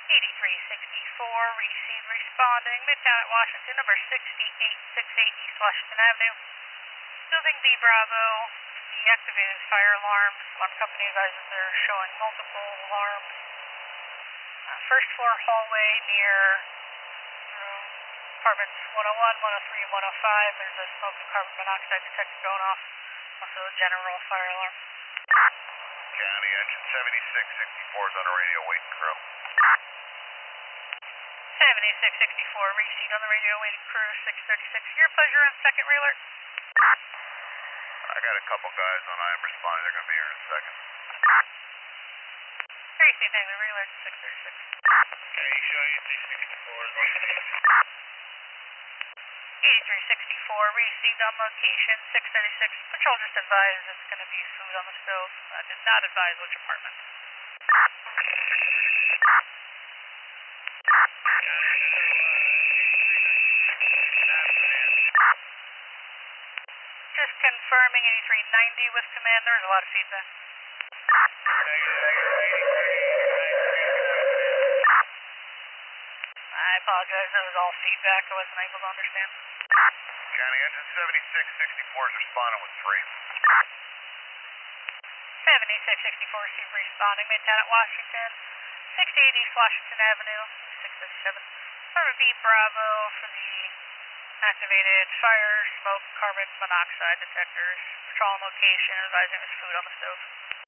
8364, receive responding, Midtown at Washington, number 6868 East Washington Avenue. Building B Bravo, deactivated fire alarm. Alarm company advises they're showing multiple alarms. First floor hallway near room apartments 101, 103, and 105. There's a smoke and carbon monoxide detector going off. Also a general fire alarm. County engine 7664 is on the radio waiting crew. 7664, received on the radio waiting crew 636. Your pleasure on second relay. I got a couple guys on. I am responding. They're going to be here in a second. Received on the relay 636. Okay, show you 364 is on the 8364, received on location 636. Patrol just advised it's going to be food on the stove. Did not advise which apartment. Just confirming 8390 with command. There was a lot of feedback. I apologize. That was all feedback. I wasn't able to understand. County engine 7664 is responding with 3. 7664, received responding, Midtown at Washington, 68 East Washington Avenue, 637. Number B Bravo for the activated fire, smoke, carbon monoxide detectors. Patrol on location, advising there's food on the stove.